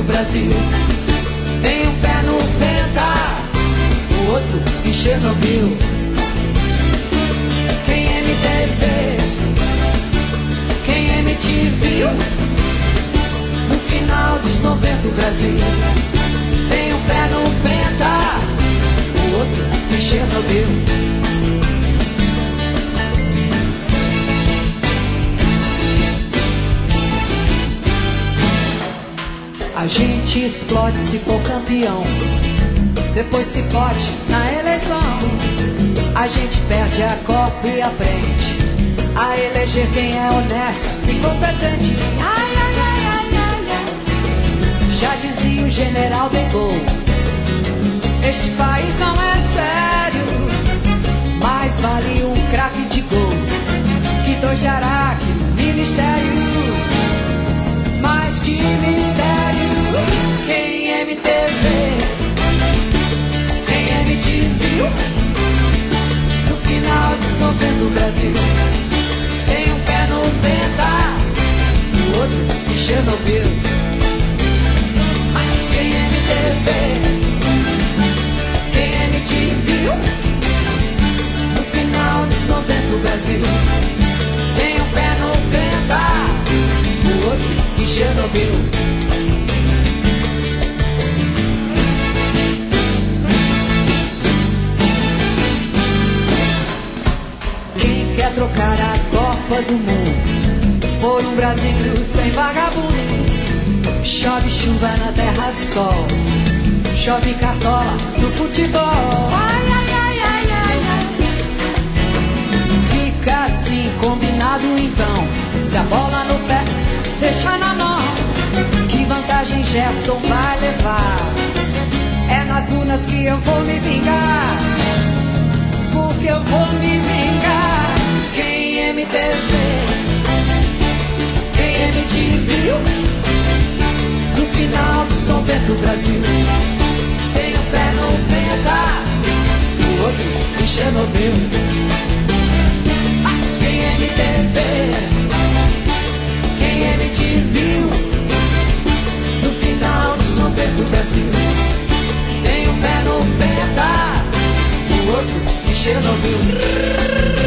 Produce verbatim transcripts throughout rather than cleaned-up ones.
Brasil. Tem um pé no Penta, o outro em Chernobyl. Quem M T V, quem M T V, no final dos noventa o Brasil. Tem um pé no Penta, o outro em Chernobyl. A gente explode se for campeão, depois se fode na eleição. A gente perde a Copa e aprende a eleger quem é honesto e competente. Ai, ai, ai, ai, ai, ai. Já dizia o general de Gaulle, este país não é sério, mais vale um craque de gol que dois de Araque no ministério. Mas que mistério, quem M T V, quem M T V, no final dos noventa o Brasil. Tem um pé no Penta, o outro em Chernobyl. Mas quem M T V, quem M T V, no final dos noventa o Brasil. Tem um pé no Penta, o outro em Chernobyl. Quem quer trocar a Copa do Mundo por um Brasil sem vagabundos? Chove chuva na terra do sol, chove cartola no futebol. Ai, ai, ai, ai, ai, ai. Fica assim combinado então, se a bola no pé deixa na mão, que vantagem Gerson vai levar? É nas urnas que eu vou me vingar, porque eu vou me vingar. Quem M T V, quem M T V, no final dos noventa o Brasil. Tem um pé no Penta, o outro em Chernobyl. Mas quem M T V, quem M T V, no final dos noventa o Brasil. Tem um pé no Penta, o outro em Chernobyl.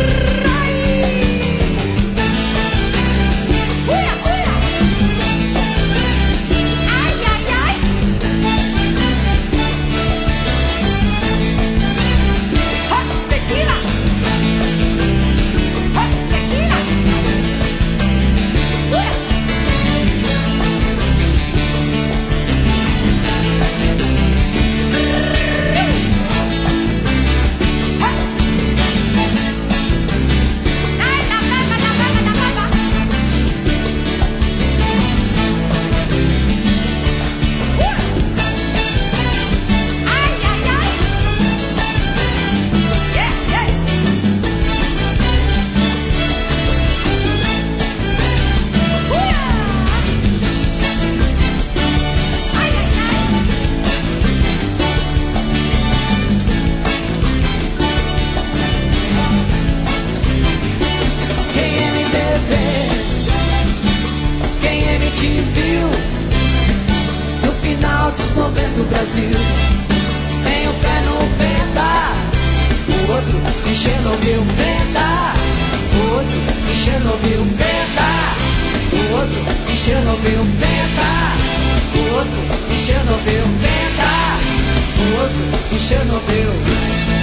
noventa o Brasil. Tem um pé no Penta, o outro em Chernobyl. Penta, o outro em Chernobyl. Penta, o outro em Chernobyl. Penta, o outro em Chernobyl. Penta, o outro em Chernobyl.